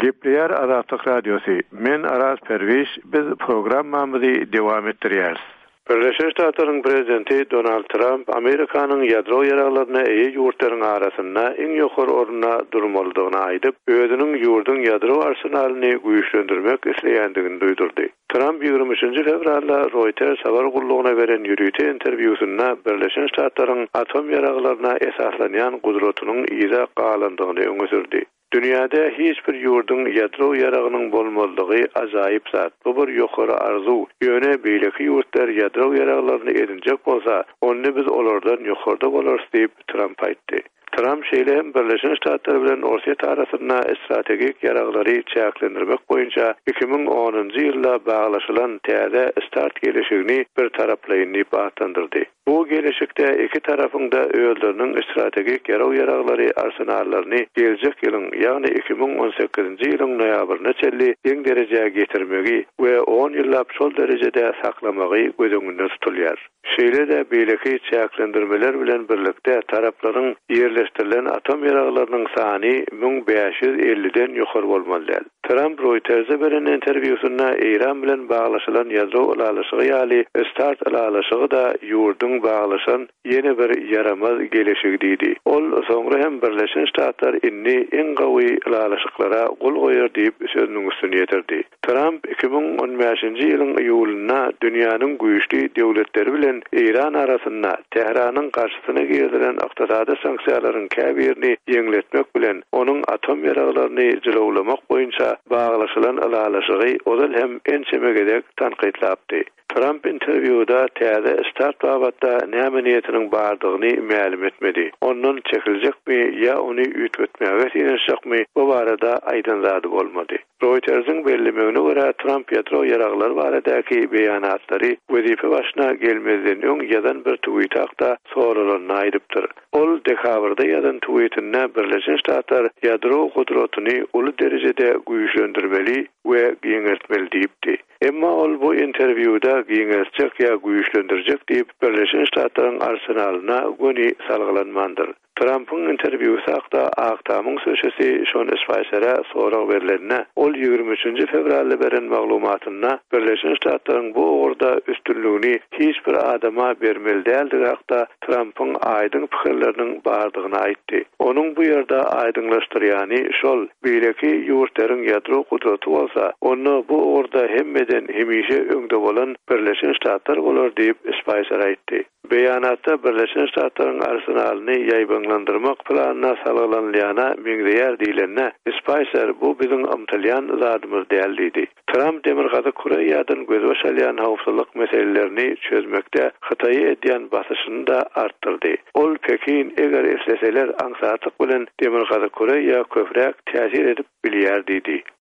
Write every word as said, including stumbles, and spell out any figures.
Gepleyer Azatlyk Radiosu. Men Aras Perviş, biz programmamyzy dowam etdirýäris. Birleşik Ştatlaryň prezidenti Donald Trump Amerikanyň ýadro ýaraglaryna eýe ýurtlaryň arasynda iň ýokary orunda durmalydygyny aýdyp, özüniň ýurdun ýadro arsenalyny güýçlendirmek isleýändigini duýdurdy. Trump ýygrimi üçinji fevralda Reuters habar gurulugyna beren ýürüýte interwýusynda Birleşik Ştatlaryň atom ýaraglaryna esaslanýan gudratynyň ýa galandygyny öňe sürdi. Dünyada hiç bir yurdun ýadro ýaragynyň bolmalydygy ajaýyp zat. Bu bir ýokary arzu. Ýöne beýleki ýurtlar ýadro ýaraglaryny edinjek bolsa, onu biz olardan ýokarda bolarys diýip Trump aýtdy. Trump şeýle Birleşik Ştatlar bilen Orsiýa tarapynda strategik ýaraglary çäklendirmek boýunça iki ming onunji ýylda baglaşylan täze start gelişigini bir taraplyny batandyrdy. Bu gelişikde iki tarafın da öýleriniň strategik ýarag ýaraglary arsenallaryny geljek ýylyň, ýagny iki ming on sekizinji ýylyň noýabryna çelli iň derejäge getirmegi we on ýyllap şol derejede saklamagy gözüňde tutulýar. Şeýle de beýleki çäklendirmeler bilen birlikde taraplaryň ýerleşdirilen atom ýaraglarynyň sany ming beş ýüz elliden ýokary bolmaly. Trump Reuters'e beren interwýusynda Iran bilen baglaşylan ýadro alalyşygy ýaly start alalyşygy da ýurdun baglaşan ýene bir yaramaz gelişigi diýdi. Ol soňra hem Birleşik Ştatlar inni iň gawy alalyşyklara gol goýar diýip sözüniň üstüne ýetirdi. Trump iki ming on beşinji ýylyň iýulynda dünýäniň güýçli döwletleri bilen Iran arasynda Tehranyň garşysyna gerilen ykdysady sanksiýalaryň käbirini ýeňletmek bilen onuň atom ýaraglaryny jylawlamak boýunça baglaşylan alalyşygy ozal hem ençemegedek tanqidlapdy. Trump interwýuda täze start babatda näme niýetiniň bardygyny ma'lum etmedi. Ondan çekiljekmi ýa ony ütmetmäge ýerleşikmi bu barada aýdynlady bolmady. Reuters'in bellemegine görä Trump ýadro ýaraglary baradaky beýanatlary wezife başyna gelmezden öň ýazan bir tweetde sorulanyny aýdypdyr. Ol dekabrda ýazan tweetinde Birleşik Ştatlar ýadro gudratyny uly derejede güýçlendirmeli we giňertmeli diýipdi. Emma ol bu interwýuda giňertjek ýa güýçlendirjek diýip Birleşik Ştatlaryň arsenalyna göni salgylanmandyr. Trump'ın interwýusy hakda Aktamyň söýşesi şon Spicer'a sorag berilende ol ýygrimi üçinji fevralda beren maglumatynda Birleşik Ştatlaryň bu orada üstünlüğini hiç bir adama bermeli däldi hakda Trump'ın aýdyn pikirleriniň bardygyny aýtdy. Onuň bu ýerde aýdynlaşdyrýany şol beýleki ýurtlaryň ýadro gudraty bolsa, onu bu orada hemmeden hemişe öňde bolan Birleşik Ştatlar bolar diýip Spicer aýtdy. Beýanatda Birleşik Ştatlaryň arsenalyny ýaýbanlandyrmak planyna salgylanyana meňdeýär diýilende Spicer bu biziň amtalyan zadymyz däl diýdi. Trump Demirgazy Koreýadan gözbaşalýan howpsuzlyk meselelerini çözmekde Hytaýy edýän basyşyny da artdyrdy. Ol Pekin eger esleseler aňsatlyk bilen Demirgazy Koreýa köpräk täsir edip bilýär diýdi.